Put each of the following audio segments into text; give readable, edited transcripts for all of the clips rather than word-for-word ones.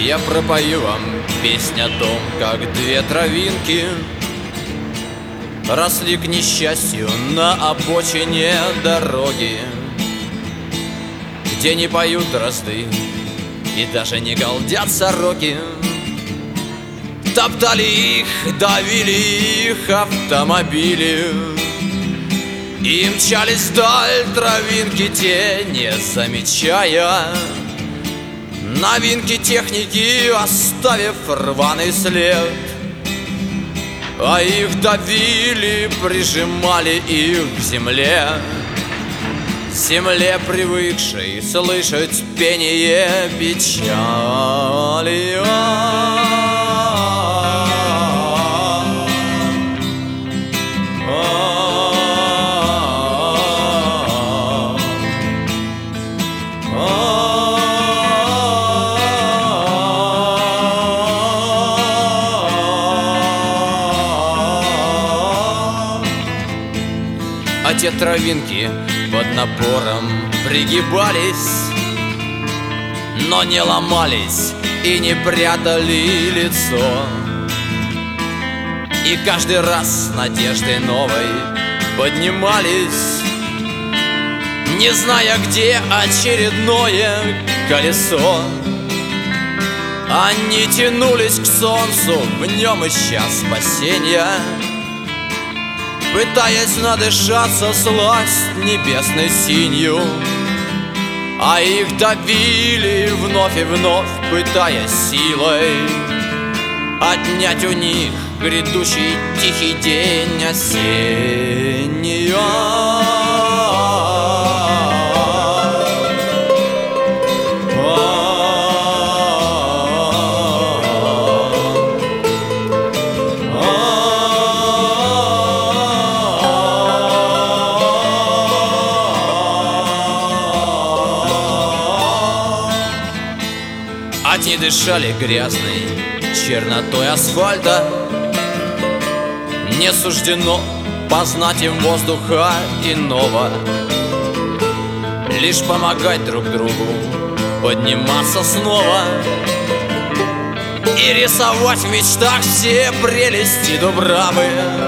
Я пропою вам песню о том, как две травинки росли к несчастью на обочине дороги, где не поют дрозды и даже не галдят сороки. Топтали их, давили их автомобили и мчались вдаль травинки те, не замечая новинки техники, оставив рваный след. А их давили, прижимали их к земле, земле, привыкшей слышать пение печали. А те травинки под напором пригибались, но не ломались и не прятали лицо. И каждый раз с надеждой новой поднимались, не зная, где очередное колесо. Они тянулись к солнцу, в нем ища спасения, пытаясь надышаться сласть небесной синью. А их давили вновь и вновь, пытаясь силой отнять у них грядущий тихий день осенний. Одни дышали грязной чернотой асфальта, не суждено познать им воздуха иного, лишь помогать друг другу подниматься снова и рисовать в мечтах все прелести Дубравы,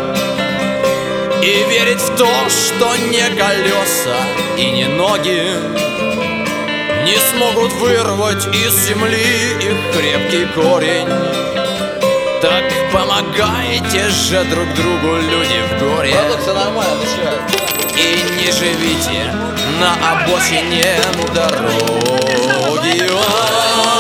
и верить в то, что не колеса и не ноги не смогут вырвать из земли их крепкий корень. Так помогайте же друг другу, люди в горе, все нормально, и не живите на обочине дороги.